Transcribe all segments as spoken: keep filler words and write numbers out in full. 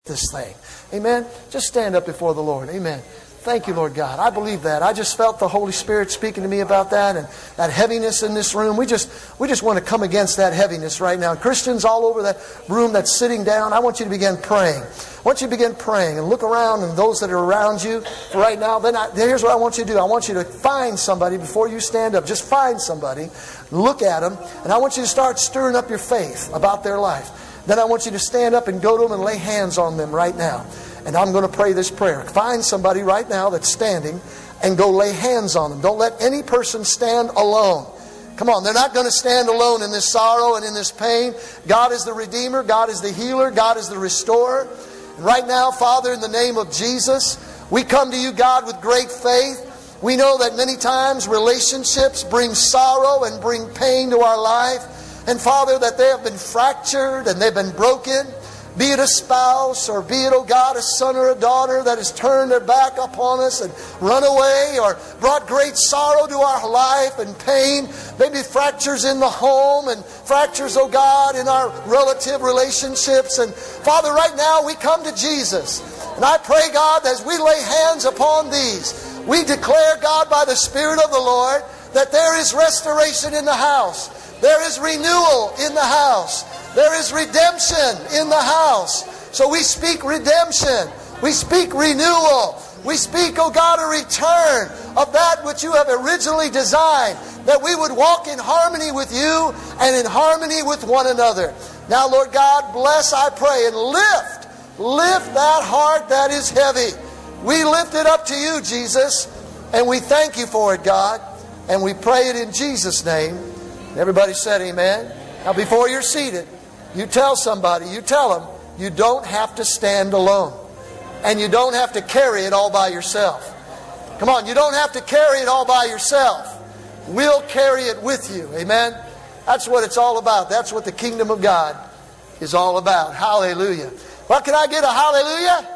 this thing. Amen? Just stand up before the Lord. Amen. Thank you, Lord God. I believe that. I just felt the Holy Spirit speaking to me about that, and that heaviness in this room. We just we just want to come against that heaviness right now. Christians all over that room that's sitting down, I want you to begin praying. I want you to begin praying and look around, and those that are around you right now. Then I, here's what I want you to do. I want you to find somebody before you stand up. Just find somebody, look at them, and I want you to start stirring up your faith about their life. Then I want you to stand up and go to them and lay hands on them right now. And I'm going to pray this prayer. Find somebody right now that's standing and go lay hands on them. Don't let any person stand alone. Come on, they're not going to stand alone in this sorrow and in this pain. God is the Redeemer. God is the healer. God is the restorer. And right now, Father, in the name of Jesus, we come to you, God, with great faith. We know that many times relationships bring sorrow and bring pain to our life. And Father, that they have been fractured and they've been broken. Be it a spouse, or be it, oh God, a son or a daughter that has turned their back upon us and run away, or brought great sorrow to our life and pain. Maybe fractures in the home and fractures, oh God, in our relative relationships. And Father, right now we come to Jesus. And I pray, God, as we lay hands upon these, we declare, God, by the Spirit of the Lord, that there is restoration in the house. There is renewal in the house. There is redemption in the house. So we speak redemption. We speak renewal. We speak, oh God, a return of that which you have originally designed. That we would walk in harmony with you and in harmony with one another. Now, Lord God, bless, I pray, and lift, lift that heart that is heavy. We lift it up to you, Jesus, and we thank you for it, God. And we pray it in Jesus' name. Everybody said amen. Now, before you're seated, you tell somebody, you tell them, you don't have to stand alone. And you don't have to carry it all by yourself. Come on, you don't have to carry it all by yourself. We'll carry it with you. Amen? That's what it's all about. That's what the kingdom of God is all about. Hallelujah. Well, can I get a hallelujah?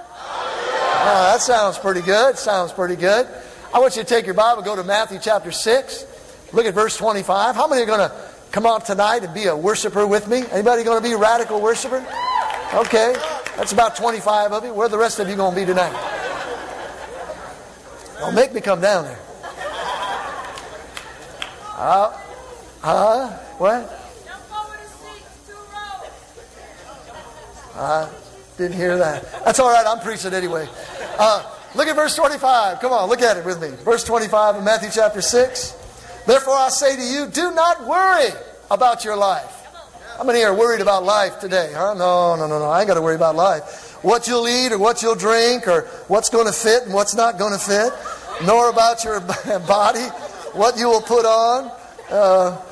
Oh, that sounds pretty good. Sounds pretty good. I want you to take your Bible, go to Matthew chapter six. Look at verse twenty-five. How many are going to come out tonight and be a worshiper with me? Anybody going to be a radical worshiper? Okay. That's about twenty-five of you. Where are the rest of you going to be tonight? Don't make me come down there. Uh, uh, what? I didn't hear that. That's all right. I'm preaching anyway. Uh, look at verse twenty-five. Come on, look at it with me. Verse twenty-five of Matthew chapter six. Therefore I say to you, do not worry about your life. How many are worried about life today? Huh? No, no, no, no. I ain't got to worry about life. What you'll eat or what you'll drink or what's going to fit and what's not going to fit. Nor about your body, what you will put on. Uh,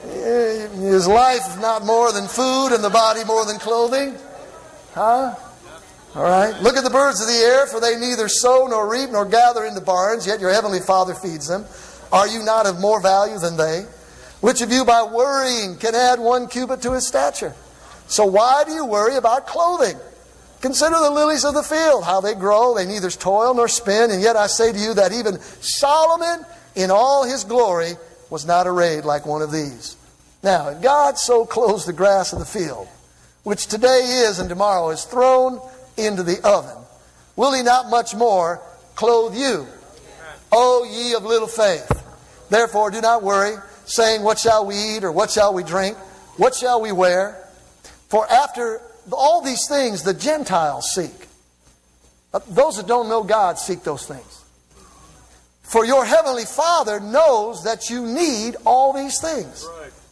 is life not more than food and the body more than clothing? Huh? All right. Look at the birds of the air, for they neither sow nor reap nor gather into barns, yet your heavenly Father feeds them. Are you not of more value than they? Which of you by worrying can add one cubit to his stature? So why do you worry about clothing? Consider the lilies of the field, how they grow. They neither toil nor spin. And yet I say to you that even Solomon in all his glory was not arrayed like one of these. Now, if God so clothes the grass of the field, which today is and tomorrow is thrown into the oven, will he not much more clothe you, O ye of little faith? Therefore do not worry, saying, what shall we eat, or what shall we drink? What shall we wear? For after all these things the Gentiles seek. Those that don't know God seek those things. For your heavenly Father knows that you need all these things.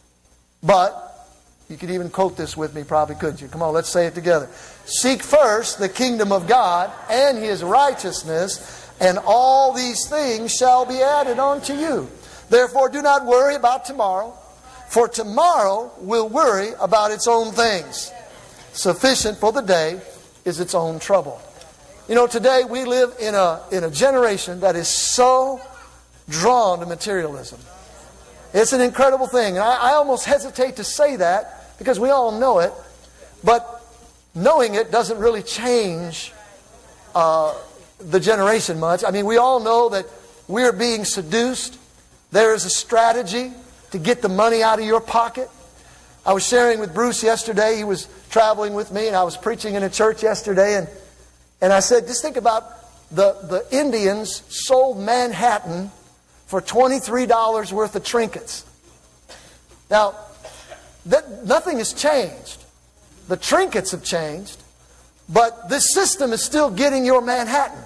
But, you could even quote this with me probably, couldn't you? Come on, let's say it together. Seek first the kingdom of God and His righteousness, and all these things shall be added unto you. Therefore do not worry about tomorrow, for tomorrow will worry about its own things. Sufficient for the day is its own trouble. You know, today we live in a, in a generation that is so drawn to materialism. It's an incredible thing. And I, I almost hesitate to say that because we all know it. But knowing it doesn't really change uh, the generation much. I mean, we all know that we're being seduced. There is a strategy to get the money out of your pocket. I was sharing with Bruce yesterday. He was traveling with me, and I was preaching in a church yesterday, and And I said, just think about the, the Indians sold Manhattan for twenty-three dollars worth of trinkets. Now, that, nothing has changed. The trinkets have changed, but this system is still getting your Manhattan.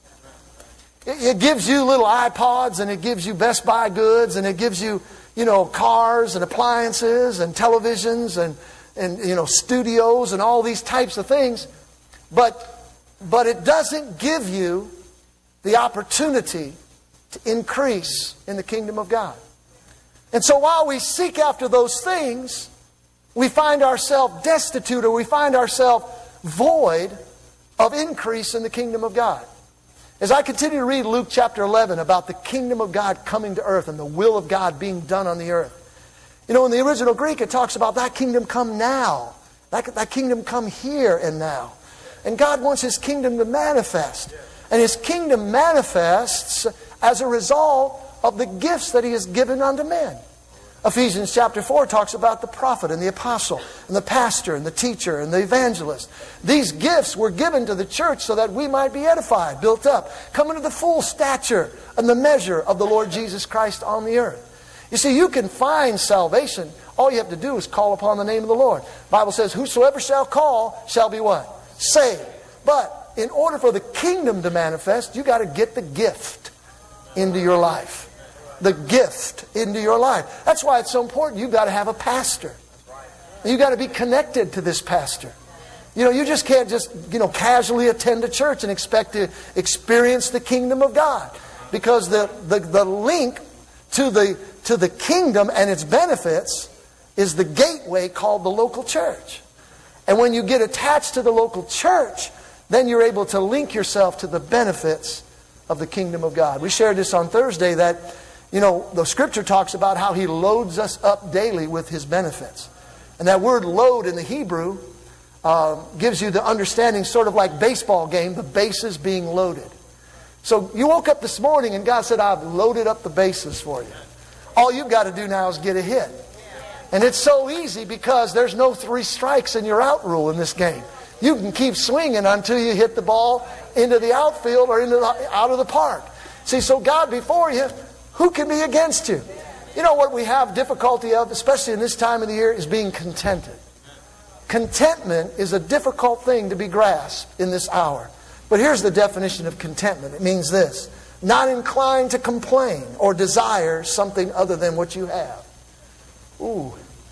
It, it gives you little iPods, and it gives you Best Buy goods, and it gives you, you know, cars and appliances and televisions and, and you know, studios and all these types of things. But, but it doesn't give you the opportunity to increase in the kingdom of God. And so while we seek after those things, we find ourselves destitute, or we find ourselves void of increase in the kingdom of God. As I continue to read Luke chapter eleven about the kingdom of God coming to earth and the will of God being done on the earth. You know, in the original Greek it talks about that kingdom come now. That, that kingdom come here and now. And God wants His kingdom to manifest. And His kingdom manifests as a result of the gifts that He has given unto men. Ephesians chapter four talks about the prophet and the apostle and the pastor and the teacher and the evangelist. These gifts were given to the church so that we might be edified, built up, come into the full stature and the measure of the Lord Jesus Christ on the earth. You see, you can find salvation. All you have to do is call upon the name of the Lord. The Bible says, whosoever shall call shall be what? Saved. But in order for the kingdom to manifest, you got to get the gift into your life. The gift into your life. That's why it's so important. You've got to have a pastor. You've got to be connected to this pastor. You know, you just can't just, you know, casually attend a church and expect to experience the kingdom of God. Because the, the, the link to the, to the kingdom and its benefits is the gateway called the local church. And when you get attached to the local church, then you're able to link yourself to the benefits of the kingdom of God. We shared this on Thursday that, you know, the Scripture talks about how He loads us up daily with His benefits. And that word load in the Hebrew uh, gives you the understanding, sort of like baseball game, the bases being loaded. So you woke up this morning and God said, I've loaded up the bases for you. All you've got to do now is get a hit. And it's so easy because there's no three strikes and you're out rule in this game. You can keep swinging until you hit the ball into the outfield or into the, out of the park. See, so God before you, who can be against you? You know what we have difficulty of, especially in this time of the year, is being contented. Contentment is a difficult thing to be grasped in this hour. But here's the definition of contentment. It means this: not inclined to complain or desire something other than what you have. Ooh.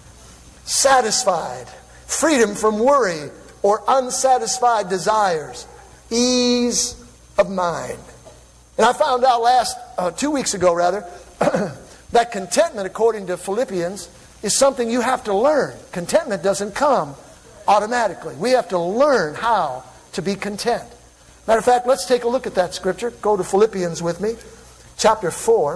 Satisfied. Freedom from worry or unsatisfied desires. Ease of mind. And I found out last, uh, two weeks ago rather, that contentment, according to Philippians, is something you have to learn. Contentment doesn't come automatically. We have to learn how to be content. Matter of fact, let's take a look at that scripture. Go to Philippians with me, chapter four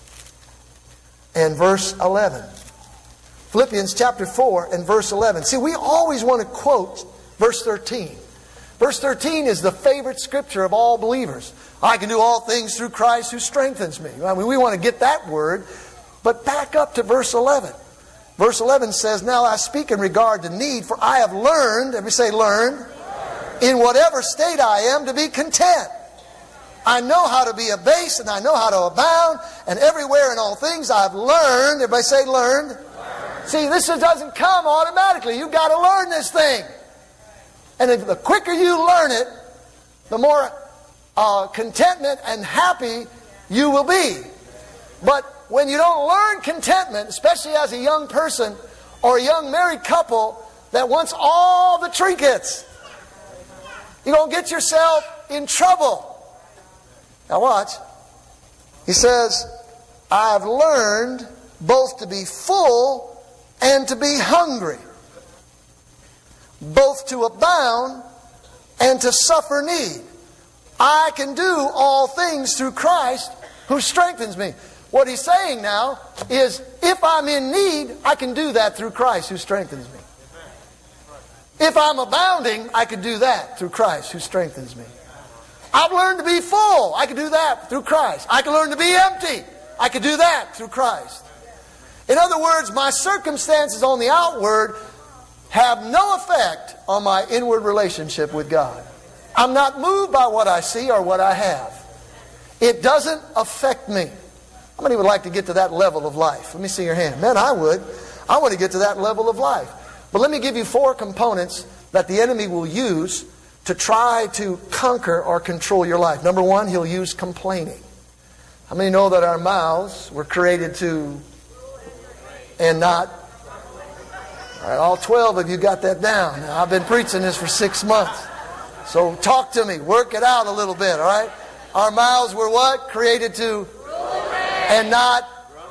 and verse eleven. Philippians chapter four and verse eleven. See, we always want to quote verse thirteen. Verse thirteen is the favorite scripture of all believers. I can do all things through Christ who strengthens me. I mean, we want to get that word. But back up to verse eleven. Verse eleven says, now I speak in regard to need, for I have learned, everybody say learned, in whatever state I am to be content. I know how to be abased and I know how to abound, and everywhere in all things I've learned, everybody say learned. learned. See, this doesn't come automatically. You've got to learn this thing. And if the quicker you learn it, the more uh, contentment and happy you will be. But when you don't learn contentment, especially as a young person or a young married couple that wants all the trinkets, you're going to get yourself in trouble. Now watch. He says, I've learned both to be full and to be hungry, both to abound and to suffer need. I can do all things through Christ who strengthens me. What he's saying now is, if I'm in need, I can do that through Christ who strengthens me. If I'm abounding, I can do that through Christ who strengthens me. I've learned to be full. I can do that through Christ. I can learn to be empty. I can do that through Christ. In other words, my circumstances on the outward have no effect on my inward relationship with God. I'm not moved by what I see or what I have. It doesn't affect me. How many would like to get to that level of life? Let me see your hand. Man, I would. I want to get to that level of life. But let me give you four components that the enemy will use to try to conquer or control your life. Number one, he'll use complaining. How many know that our mouths were created to and not? All right, all twelve of you got that down. Now, I've been preaching this for six months. So talk to me. Work it out a little bit, all right? Our mouths were what? Created to and not.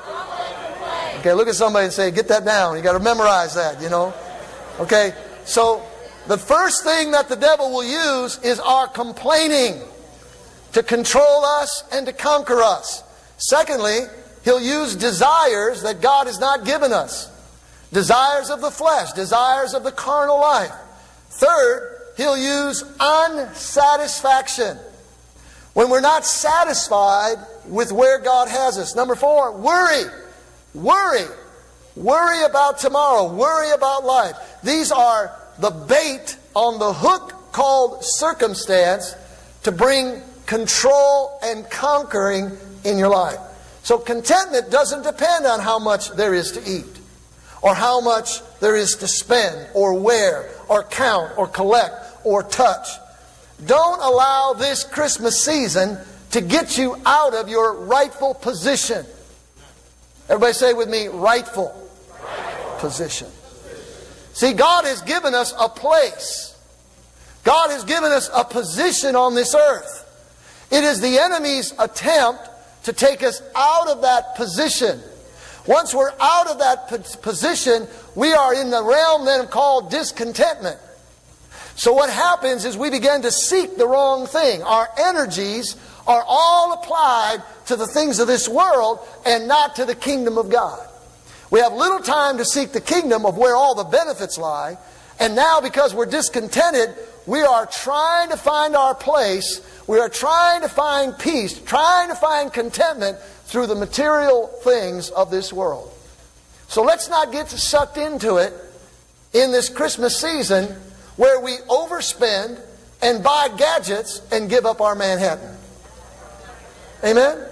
Okay, look at somebody and say, get that down. You got to memorize that, you know. Okay, so the first thing that the devil will use is our complaining to control us and to conquer us. Secondly, he'll use desires that God has not given us. Desires of the flesh, desires of the carnal life. Third, he'll use unsatisfaction. When we're not satisfied with where God has us. Number four, worry. Worry. Worry about tomorrow. Worry about life. These are the bait on the hook called circumstance to bring control and conquering in your life. So contentment doesn't depend on how much there is to eat, or how much there is to spend, or wear, or count, or collect, or touch. Don't allow this Christmas season to get you out of your rightful position. Everybody say with me, rightful, rightful position. See, God has given us a place. God has given us a position on this earth. It is the enemy's attempt to take us out of that position. Once we're out of that position, we are in the realm then called discontentment. So what happens is we begin to seek the wrong thing. Our energies are all applied to the things of this world and not to the kingdom of God. We have little time to seek the kingdom of where all the benefits lie. And now because we're discontented, we are trying to find our place. We are trying to find peace, trying to find contentment through the material things of this world. So let's not get sucked into it in this Christmas season where we overspend and buy gadgets and give up our Manhattan. Amen?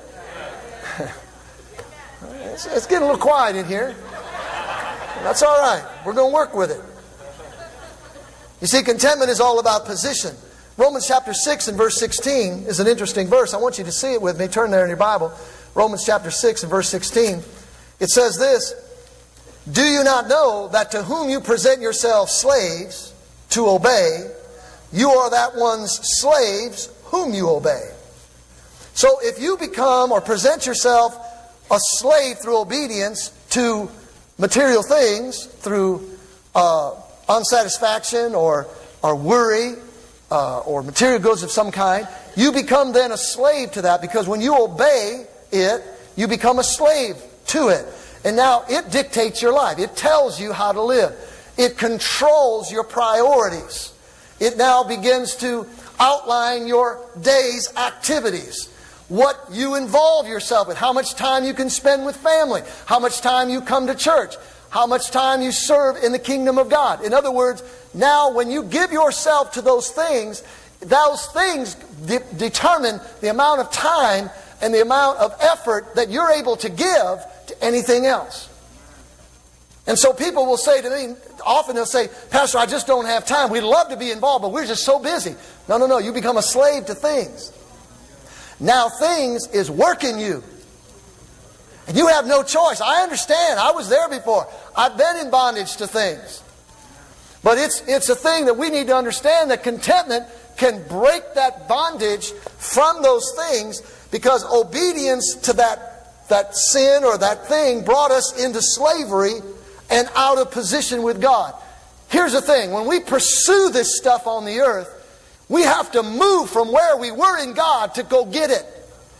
It's, it's getting a little quiet in here. That's all right. We're going to work with it. You see, contentment is all about position. Romans chapter six and verse sixteen is an interesting verse. I want you to see it with me. Turn there in your Bible. Romans chapter six and verse sixteen. It says this, "Do you not know that to whom you present yourselves slaves to obey, you are that one's slaves whom you obey." So if you become or present yourself a slave through obedience to material things, through uh, unsatisfaction or, or worry uh, or material goods of some kind, you become then a slave to that, because when you obey it, you become a slave to it. And now it dictates your life. It tells you how to live. It controls your priorities. It now begins to outline your day's activities. What you involve yourself with. How much time you can spend with family. How much time you come to church. How much time you serve in the kingdom of God. In other words, now when you give yourself to those things, those things de- determine the amount of time and the amount of effort that you're able to give to anything else. And so people will say to me, often they'll say, "Pastor, I just don't have time. We'd love to be involved, but we're just so busy." No, no, no. You become a slave to things. Now things is working you. And you have no choice. I understand. I was there before. I've been in bondage to things. But it's, it's a thing that we need to understand, that contentment can break that bondage from those things, because obedience to that, that sin or that thing brought us into slavery and out of position with God. Here's the thing. When we pursue this stuff on the earth, we have to move from where we were in God to go get it.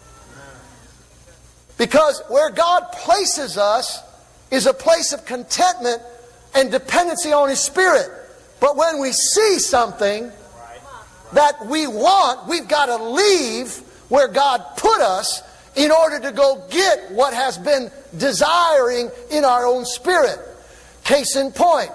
Because where God places us is a place of contentment and dependency on His Spirit. But when we see something that we want, we've got to leave where God put us in order to go get what has been desiring in our own spirit. Case in point,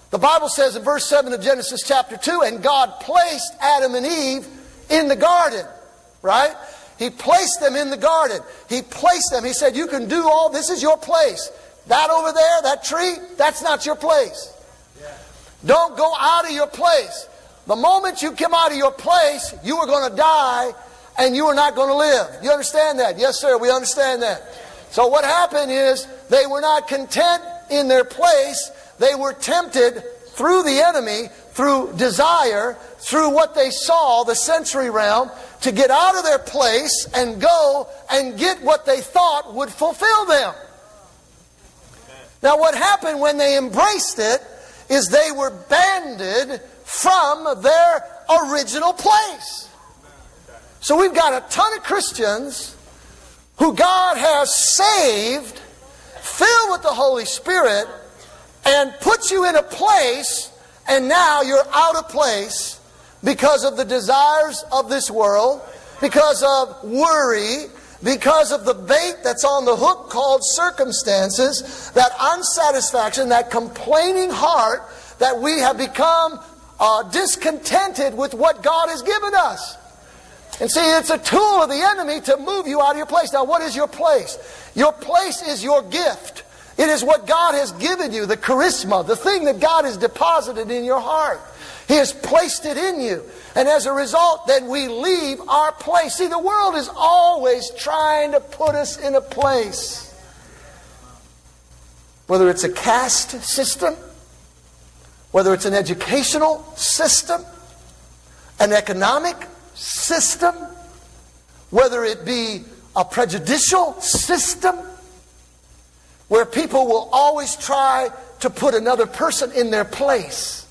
The Bible says in verse seven of Genesis chapter two, and God placed Adam and Eve in the garden. Right? He placed them in the garden. He placed them. He said, you can do all, this is your place. That over there, that tree, that's not your place. Don't go out of your place. The moment you come out of your place, you are going to die and you are not going to live. You understand that? Yes, sir, we understand that. So what happened is they were not content in their place. They were tempted through the enemy, through desire, through what they saw, the sensory realm, to get out of their place and go and get what they thought would fulfill them. Now what happened when they embraced it is they were banded from their original place. So we've got a ton of Christians who God has saved, filled with the Holy Spirit, and put you in a place, and now you're out of place because of the desires of this world, because of worry, because of the bait that's on the hook called circumstances, that unsatisfaction, that complaining heart, that we have become uh, discontented with what God has given us. And see, it's a tool of the enemy to move you out of your place. Now, what is your place? Your place is your gift. It is what God has given you, the charisma, the thing that God has deposited in your heart. He has placed it in you. And as a result, then we leave our place. See, the world is always trying to put us in a place. Whether it's a caste system, whether it's an educational system, an economic system, whether it be a prejudicial system, where people will always try to put another person in their place.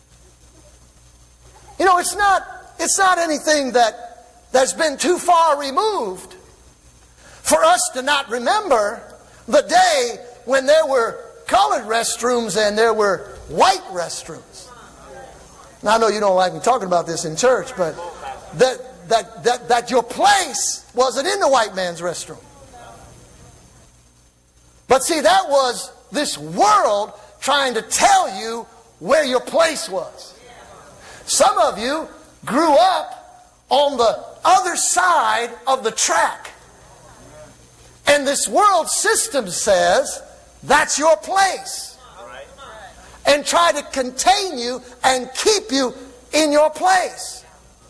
You know, it's not, it's not anything that, that's been too far removed for us to not remember the day when there were colored restrooms and there were white restrooms. Now, I know you don't like me talking about this in church, but that, that, that, that your place wasn't in the white man's restroom. But see, that was this world trying to tell you where your place was. Some of you grew up on the other side of the track. And this world system says that's your place. And try to contain you and keep you in your place.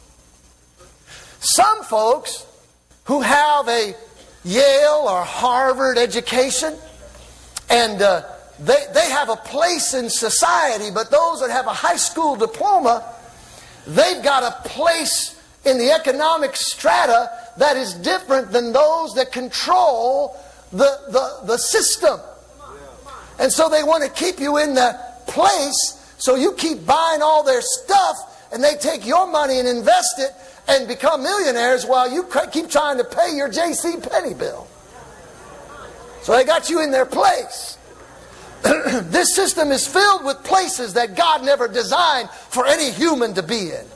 Some folks who have a Yale or Harvard education, and uh, they, they have a place in society, but those that have a high school diploma, they've got a place in the economic strata that is different than those that control the, the, the system. And so they want to keep you in the place, so you keep buying all their stuff, and they take your money and invest it and become millionaires while you keep trying to pay your J C Penney bill. So they got you in their place. This system is filled with places that God never designed for any human to be in.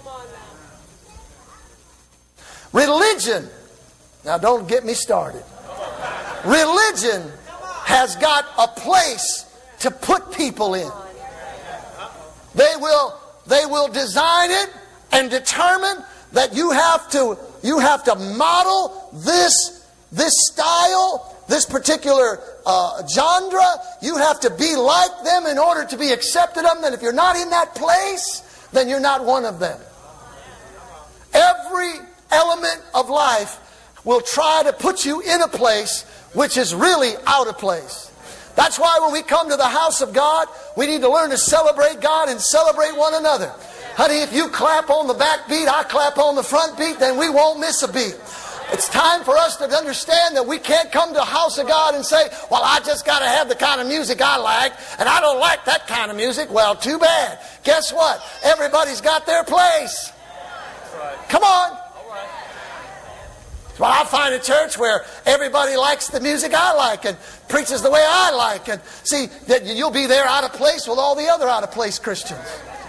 Religion, now don't get me started. Religion has got a place to put people in. They will, they will design it and determine that you have to, you have to model this, this style, this particular uh, genre. You have to be like them in order to be accepted of them. And if you're not in that place, then you're not one of them. Every element of life will try to put you in a place which is really out of place. That's why when we come to the house of God, we need to learn to celebrate God and celebrate one another. Honey, if you clap on the back beat, I clap on the front beat, then we won't miss a beat. It's time for us to understand that we can't come to the house of God and say, well, I just got to have the kind of music I like, and I don't like that kind of music. Well, too bad. Guess what? Everybody's got their place. Come on. Well, I find a church where everybody likes the music I like and preaches the way I like. And see, that you'll be there out of place with all the other out of place Christians.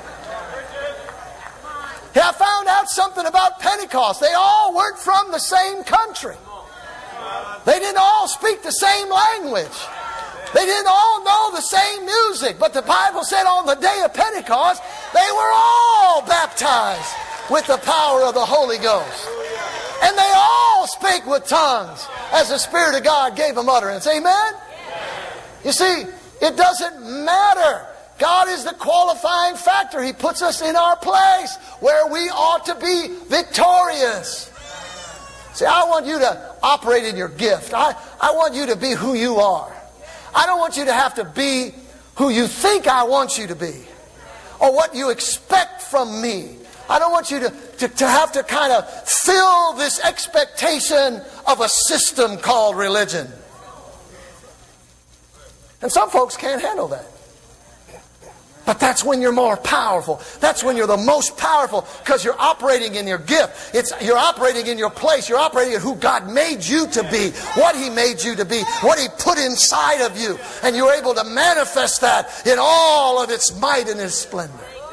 Yeah, I found out something about Pentecost. They all weren't from the same country. They didn't all speak the same language. They didn't all know the same music, but the Bible said on the day of Pentecost, they were all baptized with the power of the Holy Ghost. And they all spake with tongues as the Spirit of God gave them utterance. Amen? You see, it doesn't matter. God is the qualifying factor. He puts us in our place where we ought to be victorious. See, I want you to operate in your gift. I, I want you to be who you are. I don't want you to have to be who you think I want you to be, or what you expect from me. I don't want you to, to, to have to kind of fill this expectation of a system called religion. And some folks can't handle that. But that's when you're more powerful. That's when you're the most powerful, because you're operating in your gift. It's, you're operating in your place. You're operating in who God made you to be, what He made you to be, what He put inside of you. And you're able to manifest that in all of its might and its splendor.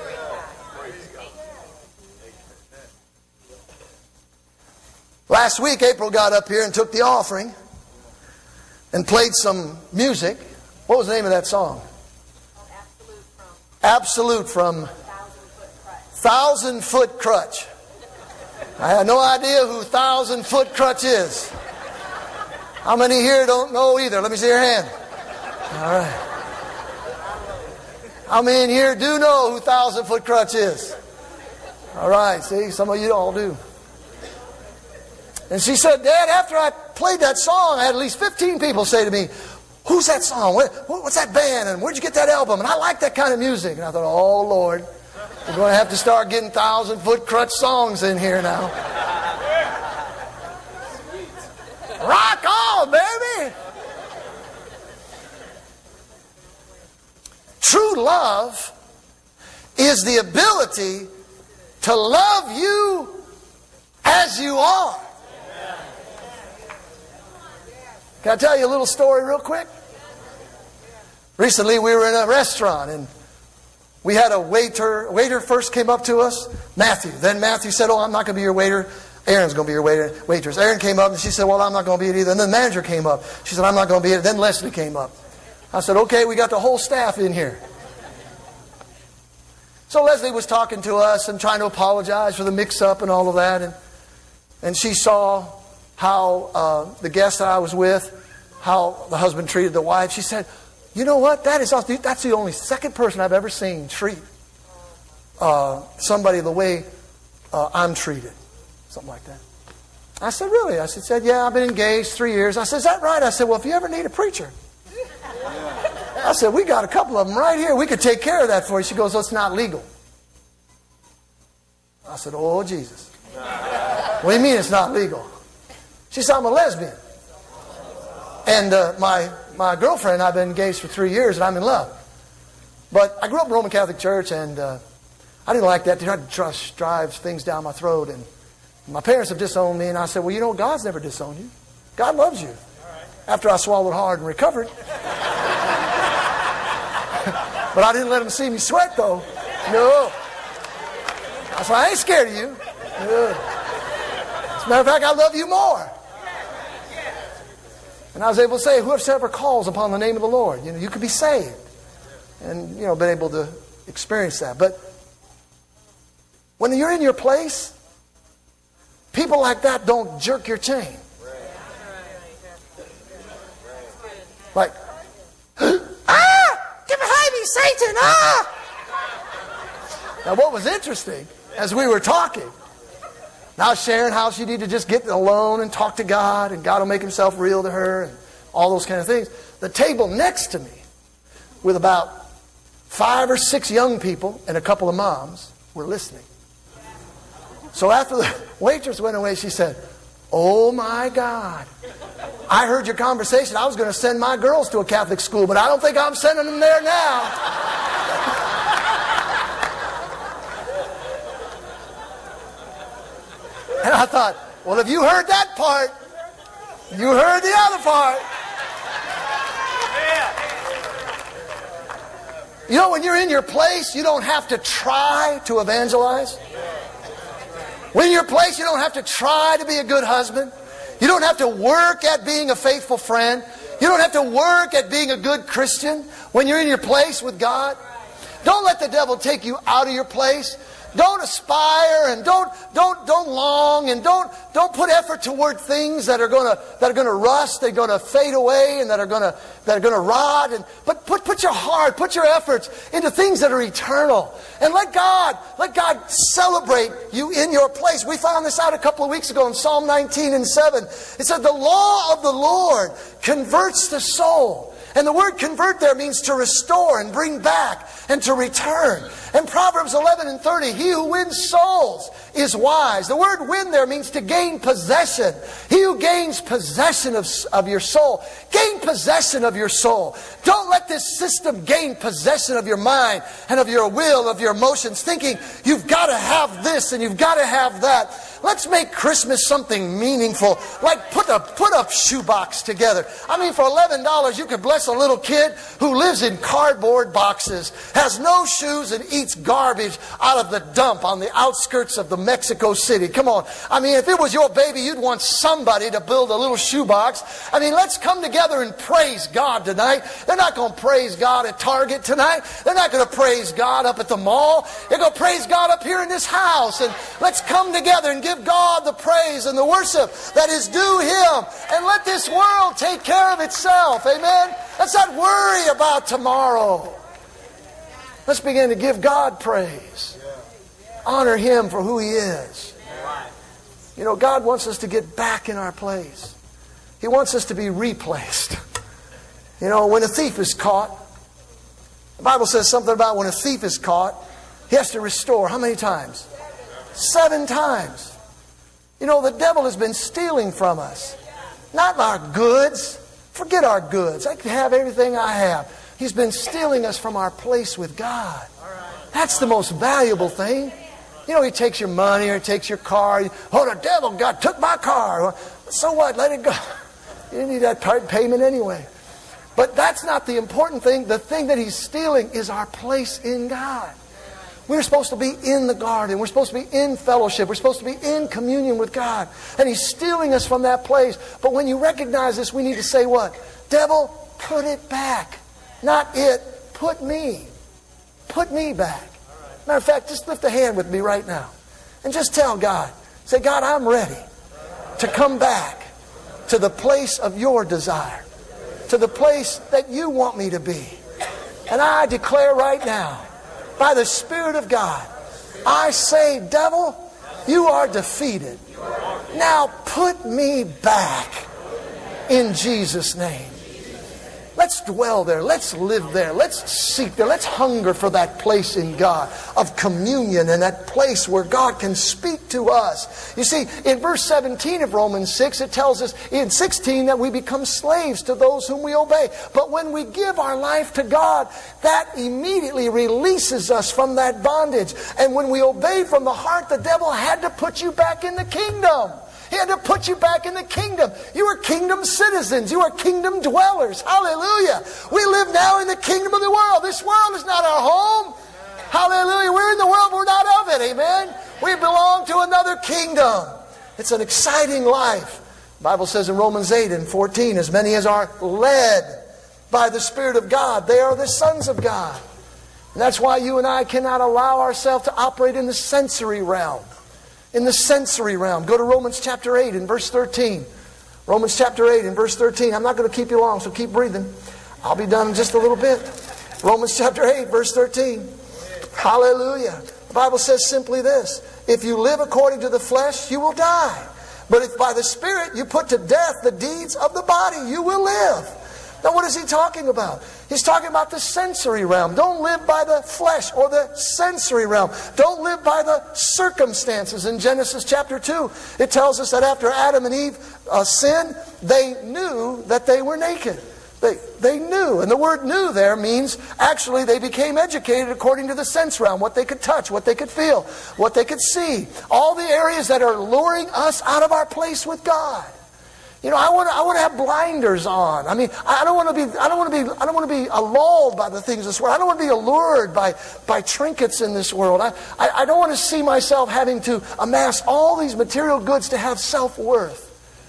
Last week, April got up here and took the offering and played some music. What was the name of that song? Absolute from Thousand Foot Crutch. I have no idea who Thousand Foot Crutch is. How many here don't know either? Let me see your hand. All right. How many in here do know who Thousand Foot Crutch is? All right. See, some of you all do. And she said, Dad, after I played that song, I had at least fifteen people say to me, who's that song? What's that band? And where'd you get that album? And I like that kind of music. And I thought, oh, Lord, we're going to have to start getting Thousand Foot Crutch songs in here now. Rock on, baby! True love is the ability to love you as you are. Can I tell you a little story real quick? Recently we were in a restaurant and we had a waiter. A waiter first came up to us, Matthew. Then Matthew said, oh, I'm not going to be your waiter. Aaron's going to be your waiter, waitress. Aaron came up and she said, well, I'm not going to be it either. And then the manager came up. She said, I'm not going to be it. Then Leslie came up. I said, okay, we got the whole staff in here. So Leslie was talking to us and trying to apologize for the mix-up and all of that. And, and she saw how uh, the guest that I was with, how the husband treated the wife. She said, you know what? That is that's the only second person I've ever seen treat uh, somebody the way uh, I'm treated. Something like that. I said, really? I said, yeah, I've been engaged three years. I said, is that right? I said, well, if you ever need a preacher. I said, we got a couple of them right here. We could take care of that for you. She goes, oh, it's not legal. I said, oh, Jesus. What do you mean it's not legal? She said, I'm a lesbian. And uh, my, my girlfriend and I have been engaged for three years and I'm in love. But I grew up in Roman Catholic Church and uh, I didn't like that. They tried to trust, drive things down my throat. And my parents have disowned me. And I said, well, you know, God's never disowned you. God loves you. After I swallowed hard and recovered. But I didn't let them see me sweat, though. No. I said, I ain't scared of you. No. As a matter of fact, I love you more. And I was able to say, whoever calls upon the name of the Lord, you know, you could be saved. And, you know, been able to experience that. But when you're in your place, people like that don't jerk your chain. Like, ah! Get behind me, Satan! Ah! Now, what was interesting, as we were talking, now sharing how she needed to just get alone and talk to God, and God will make Himself real to her, and all those kind of things. The table next to me, with about five or six young people and a couple of moms, were listening. So after the waitress went away, she said, oh my God, I heard your conversation. I was going to send my girls to a Catholic school, but I don't think I'm sending them there now. And I thought, well, if you heard that part, you heard the other part. You know, when you're in your place, you don't have to try to evangelize. When you're in your place, you don't have to try to be a good husband. You don't have to work at being a faithful friend. You don't have to work at being a good Christian when you're in your place with God. Don't let the devil take you out of your place. Don't aspire and don't don't don't long and don't don't put effort toward things that are gonna that are gonna rust, they're gonna fade away, and that are gonna that are gonna rot. And but put put your heart, put your efforts into things that are eternal. And let God let God celebrate you in your place. We found this out a couple of weeks ago in Psalm nineteen and seven. It said, "The law of the Lord converts the soul." And the word convert there means to restore and bring back and to return. And Proverbs eleven and thirty, he who wins souls is wise. The word win there means to gain possession. He who gains possession of, of your soul, gain possession of your soul. Don't let this system gain possession of your mind and of your will, of your emotions, thinking you've got to have this and you've got to have that. Let's make Christmas something meaningful. Like put a put a shoebox together. I mean, for eleven dollars you could bless a little kid who lives in cardboard boxes, has no shoes, and eats garbage out of the dump on the outskirts of the Mexico City. Come on. I mean, if it was your baby, you'd want somebody to build a little shoebox. I mean, let's come together and praise God tonight. They're not going to praise God at Target tonight. They're not going to praise God up at the mall. They're going to praise God up here in this house. And let's come together and give God the praise and the worship that is due Him. And let this world take care of itself. Amen? Let's not worry about tomorrow. Let's begin to give God praise. Honor Him for who He is. You know, God wants us to get back in our place. He wants us to be replaced. You know, when a thief is caught, the Bible says something about when a thief is caught, he has to restore. How many times? Seven times. You know, the devil has been stealing from us. Not our goods. Forget our goods. I can have everything I have. He's been stealing us from our place with God. That's the most valuable thing. You know, he takes your money or he takes your car. Oh, the devil God took my car. Well, so what? Let it go. You didn't need that part payment anyway. But that's not the important thing. The thing that he's stealing is our place in God. We're supposed to be in the garden. We're supposed to be in fellowship. We're supposed to be in communion with God. And He's stealing us from that place. But when you recognize this, we need to say what? Devil, put it back. Not it. Put me. Put me back. Matter of fact, just lift a hand with me right now. And just tell God. Say, God, I'm ready to come back to the place of your desire. To the place that you want me to be. And I declare right now, by the Spirit of God, I say, devil, you are defeated. Now put me back in Jesus' name. Let's dwell there. Let's live there. Let's seek there. Let's hunger for that place in God of communion and that place where God can speak to us. You see, in verse seventeen of Romans six, it tells us in sixteen that we become slaves to those whom we obey. But when we give our life to God, that immediately releases us from that bondage. And when we obey from the heart, the devil had to put you back in the kingdom. He had to put you back in the kingdom. You are kingdom citizens. You are kingdom dwellers. Hallelujah. We live now in the kingdom of the world. This world is not our home. Hallelujah. We're in the world. We're not of it. Amen. We belong to another kingdom. It's an exciting life. The Bible says in Romans eight and fourteen, as many as are led by the Spirit of God, they are the sons of God. And that's why you and I cannot allow ourselves to operate in the sensory realm. In the sensory realm. Go to Romans chapter eight and verse thirteen. Romans chapter eight and verse thirteen. I'm not going to keep you long, so keep breathing. I'll be done in just a little bit. Romans chapter eight, verse thirteen. Hallelujah. The Bible says simply this. If you live according to the flesh, you will die. But if by the Spirit you put to death the deeds of the body, you will live. Now what is he talking about? He's talking about the sensory realm. Don't live by the flesh or the sensory realm. Don't live by the circumstances. In Genesis chapter two, it tells us that after Adam and Eve uh, sinned, they knew that they were naked. They, they knew. And the word knew there means actually they became educated according to the sense realm. What they could touch, what they could feel, what they could see. All the areas that are luring us out of our place with God. You know, I want to. I want to have blinders on. I mean, I don't want to be. I don't want to be. I don't want to be lulled by the things of this world. I don't want to be allured by by trinkets in this world. I, I, I don't want to see myself having to amass all these material goods to have self-worth.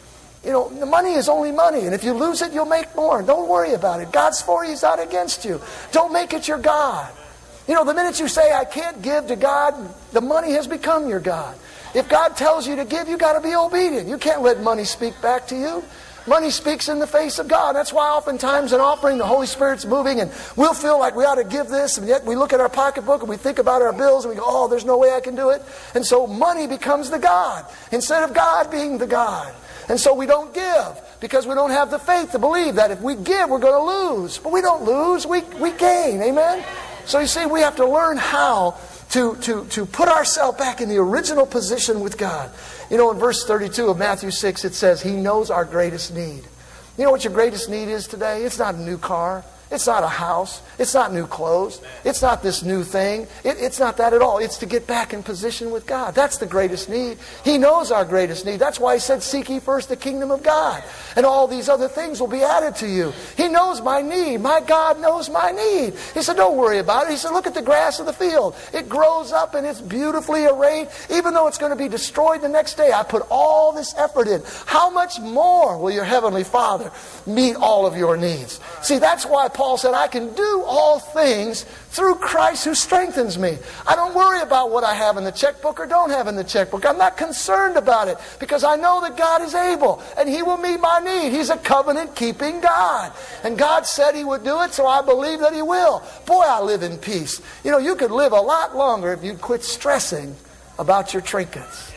You know, the money is only money, and if you lose it, you'll make more. Don't worry about it. God's for you, He's not against you. Don't make it your God. You know, the minute you say, I can't give to God, the money has become your God. If God tells you to give, you've got to be obedient. You can't let money speak back to you. Money speaks in the face of God. That's why oftentimes in offering, the Holy Spirit's moving, and we'll feel like we ought to give this, and yet we look at our pocketbook and we think about our bills and we go, oh, there's no way I can do it. And so money becomes the God instead of God being the God. And so we don't give because we don't have the faith to believe that if we give, we're going to lose. But we don't lose, we, we gain. Amen? So you see, we have to learn how to, to, to put ourselves back in the original position with God. You know, in verse thirty-two of Matthew six, it says, He knows our greatest need. You know what your greatest need is today? It's not a new car. It's not a house. It's not new clothes. It's not this new thing. It, it's not that at all. It's to get back in position with God. That's the greatest need. He knows our greatest need. That's why He said, seek ye first the kingdom of God. And all these other things will be added to you. He knows my need. My God knows my need. He said, don't worry about it. He said, look at the grass of the field. It grows up and it's beautifully arrayed. Even though it's going to be destroyed the next day, I put all this effort in. How much more will your Heavenly Father meet all of your needs? See, that's why Paul said, I can do all things through Christ who strengthens me. I don't worry about what I have in the checkbook or don't have in the checkbook. I'm not concerned about it because I know that God is able and He will meet my need. He's a covenant-keeping God. And God said He would do it, so I believe that He will. Boy, I live in peace. You know, you could live a lot longer if you'd quit stressing about your trinkets.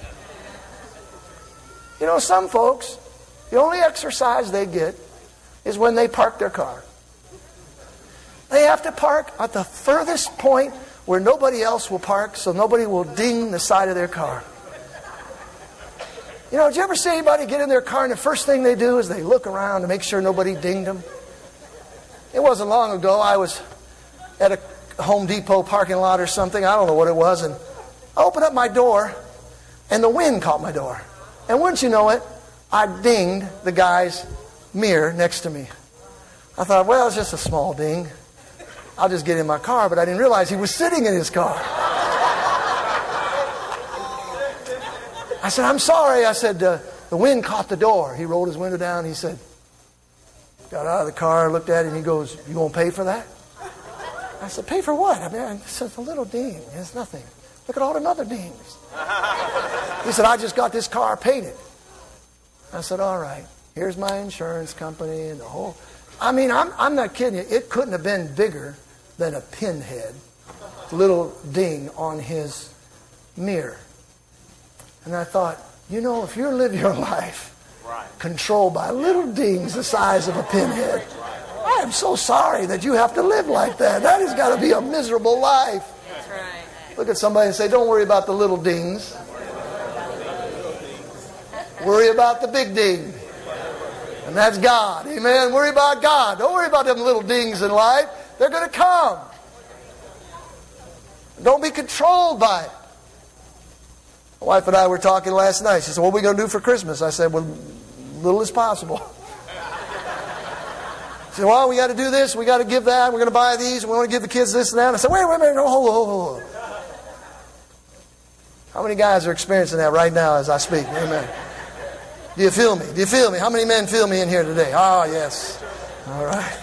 You know, some folks, the only exercise they get is when they park their car. They have to park at the furthest point where nobody else will park, so nobody will ding the side of their car. You know, did you ever see anybody get in their car and the first thing they do is they look around to make sure nobody dinged them? It wasn't long ago, I was at a Home Depot parking lot or something, I don't know what it was, and I opened up my door and the wind caught my door. And wouldn't you know it, I dinged the guy's mirror next to me. I thought, well, it's just a small ding. I'll just get in my car, but I didn't realize he was sitting in his car. I said, I'm sorry. I said, uh, the wind caught the door. He rolled his window down. He said, got out of the car, looked at it, and he goes, you won't pay for that? I said, pay for what? I mean, it's just a little ding. It's nothing. Look at all the other dings. He said, I just got this car painted. I said, all right. Here's my insurance company and the whole... I mean, I'm, I'm not kidding you. It couldn't have been bigger than a pinhead, little ding on his mirror. And I thought, you know, if you live your life controlled by little dings the size of a pinhead, I am so sorry that you have to live like that. That has got to be a miserable life. That's right. Look at somebody and say, don't worry about the little dings. Worry about the big ding. And that's God. Amen. Worry about God. Don't worry about them little dings in life. They're going to come. Don't be controlled by it. My wife and I were talking last night. She said, what are we going to do for Christmas? I said, well, little as possible. She said, well, we got to do this. We got to give that. We're going to buy these. We want to give the kids this and that. I said, wait, wait a minute. Hold on, hold on, hold on. How many guys are experiencing that right now as I speak? Amen. Do you feel me? Do you feel me? How many men feel me in here today? Ah, oh, yes. All right.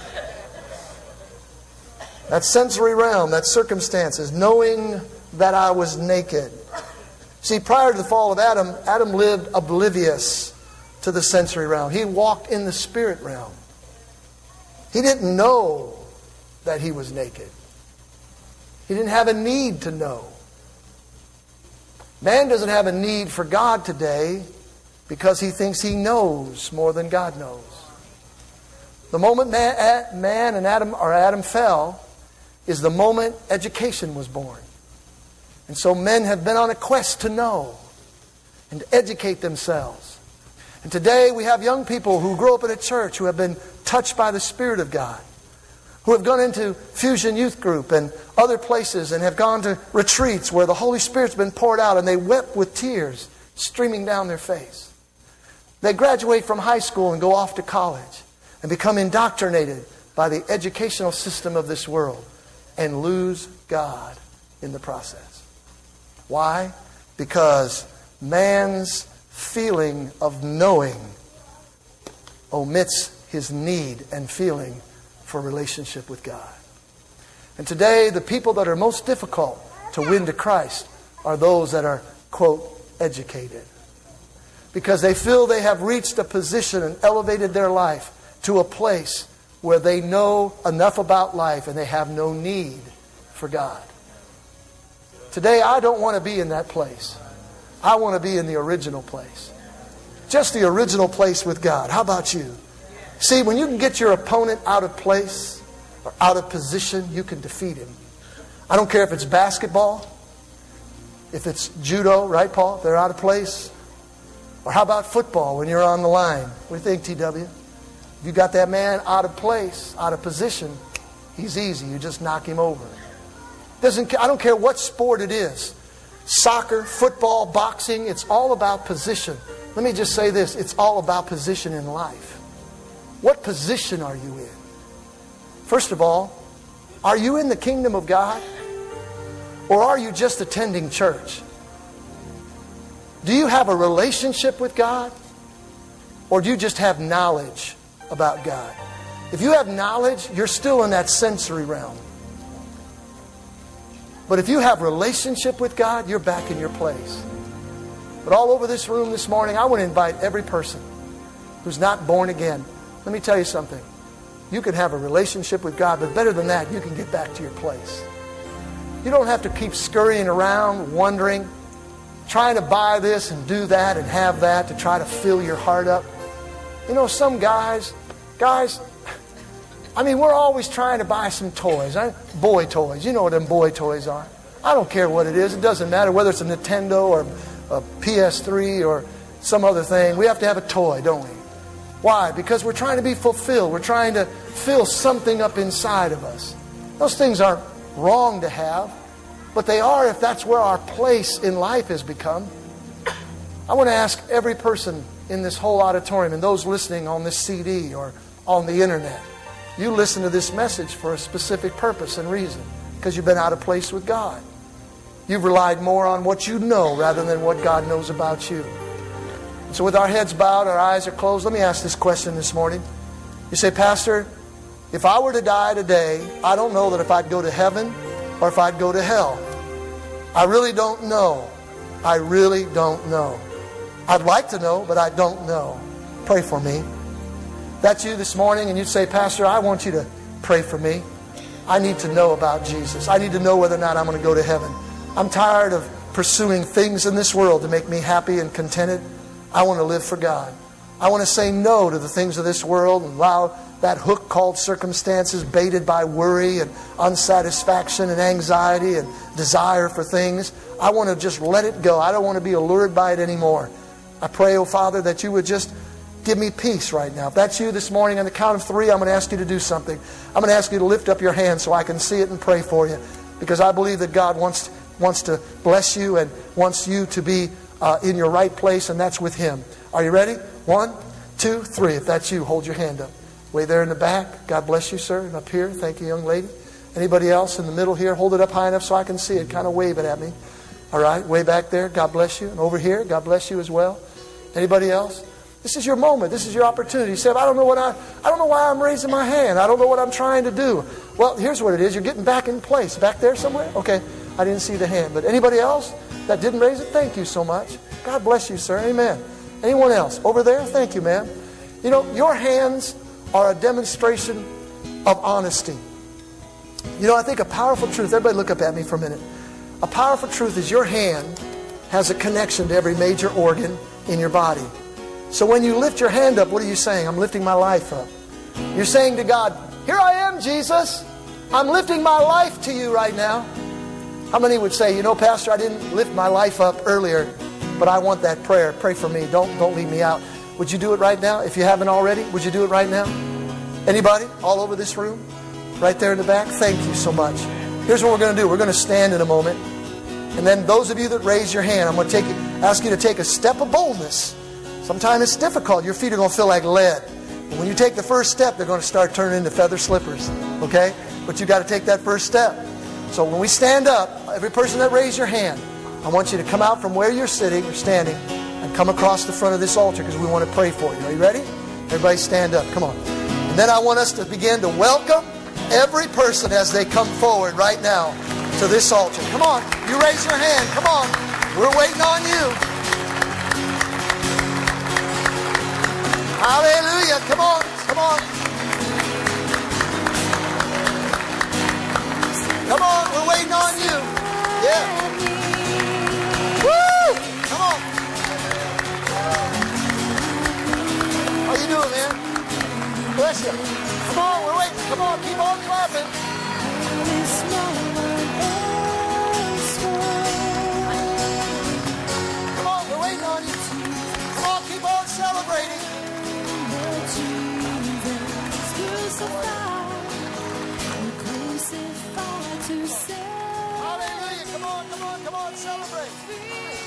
That sensory realm, that circumstances, knowing that I was naked. See, prior to the fall of Adam, Adam lived oblivious to the sensory realm. He walked in the spirit realm. He didn't know that he was naked. He didn't have a need to know. Man doesn't have a need for God today because he thinks he knows more than God knows. The moment man, man and Adam or Adam fell is the moment education was born. And so men have been on a quest to know and to educate themselves. And today we have young people who grow up in a church who have been touched by the Spirit of God, who have gone into Fusion Youth Group and other places and have gone to retreats where the Holy Spirit's been poured out and they wept with tears streaming down their face. They graduate from high school and go off to college and become indoctrinated by the educational system of this world and lose God in the process. Why? Because man's feeling of knowing omits his need and feeling for a relationship with God. And today, the people that are most difficult to win to Christ are those that are, quote, educated. Because they feel they have reached a position and elevated their life to a place where they know enough about life and they have no need for God. Today, I don't want to be in that place. I want to be in the original place. Just the original place with God. How about you? See, when you can get your opponent out of place or out of position, you can defeat him. I don't care if it's basketball, if it's judo, right, Paul? If they're out of place. Or how about football when you're on the line? What do you think, T W? If you got that man out of place, out of position, he's easy. You just knock him over. Doesn't, I don't care what sport it is. Soccer, football, boxing, it's all about position. Let me just say this. It's all about position in life. What position are you in? First of all, are you in the kingdom of God? Or are you just attending church? Do you have a relationship with God? Or do you just have knowledge about God? If you have knowledge, you're still in that sensory realm. But if you have relationship with God, you're back in your place. But all over this room this morning, I want to invite every person who's not born again. Let me tell you something. You can have a relationship with God, but better than that, you can get back to your place. You don't have to keep scurrying around, wondering, trying to buy this and do that and have that to try to fill your heart up. You know, some guys, guys, I mean, we're always trying to buy some toys. Right? Boy toys. You know what them boy toys are. I don't care what it is. It doesn't matter whether it's a Nintendo or a P S three or some other thing. We have to have a toy, don't we? Why? Because we're trying to be fulfilled. We're trying to fill something up inside of us. Those things aren't wrong to have, but they are if that's where our place in life has become. I want to ask every person in this whole auditorium and those listening on this C D or on the internet, you listen to this message for a specific purpose and reason, because you've been out of place with God. You've relied more on what you know rather than what God knows about you. So with our heads bowed, our eyes are closed, let me ask this question this morning. You say, Pastor, if I were to die today, I don't know that if I'd go to heaven or if I'd go to hell. I really don't know. I really don't know. I'd like to know, but I don't know. Pray for me. That's you this morning, and you'd say, Pastor, I want you to pray for me. I need to know about Jesus. I need to know whether or not I'm going to go to heaven. I'm tired of pursuing things in this world to make me happy and contented. I want to live for God. I want to say no to the things of this world and allow that hook called circumstances, baited by worry and unsatisfaction and anxiety and desire for things. I want to just let it go. I don't want to be allured by it anymore. I pray, oh Father, that you would just give me peace right now. If that's you this morning, on the count of three, I'm going to ask you to do something. I'm going to ask you to lift up your hand so I can see it and pray for you. Because I believe that God wants, wants to bless you and wants you to be uh, in your right place, and that's with Him. Are you ready? One, two, three. If that's you, hold your hand up. Way there in the back. God bless you, sir. And up here. Thank you, young lady. Anybody else in the middle here? Hold it up high enough so I can see it. Kind of wave it at me. All right. Way back there. God bless you. And over here. God bless you as well. Anybody else? This is your moment. This is your opportunity. You say, I don't know what I, I don't know why I'm raising my hand. I don't know what I'm trying to do. Well, here's what it is. You're getting back in place. Back there somewhere? Okay. I didn't see the hand. But anybody else that didn't raise it? Thank you so much. God bless you, sir. Amen. Anyone else? Over there? Thank you, ma'am. You know, your hands are a demonstration of honesty. You know, I think a powerful truth, everybody look up at me for a minute. A powerful truth is your hand has a connection to every major organ in your body. So when you lift your hand up, what are you saying? I'm lifting my life up. You're saying to God, here I am, Jesus. I'm lifting my life to you right now. How many would say, you know, Pastor, I didn't lift my life up earlier, but I want that prayer. Pray for me. Don't, don't leave me out. Would you do it right now? If you haven't already, would you do it right now? Anybody? All over this room? Right there in the back? Thank you so much. Here's what we're going to do. We're going to stand in a moment. And then those of you that raise your hand, I'm going to take, ask you to take a step of boldness. Sometimes it's difficult. Your feet are going to feel like lead. But when you take the first step, they're going to start turning into feather slippers. Okay? But you've got to take that first step. So when we stand up, every person that raised your hand, I want you to come out from where you're sitting or standing and come across the front of this altar because we want to pray for you. Are you ready? Everybody stand up. Come on. And then I want us to begin to welcome every person as they come forward right now to this altar. Come on. You raise your hand. Come on. We're waiting on you. Hallelujah. Come on. Come on. Come on. We're waiting on you. Yeah. Woo! Come on. How you doing, man? Bless you. Come on. We're waiting. Come on. Keep on clapping. Come on. We're waiting on you. Come on. Keep on celebrating. Hallelujah. Come on, come on, come on, celebrate.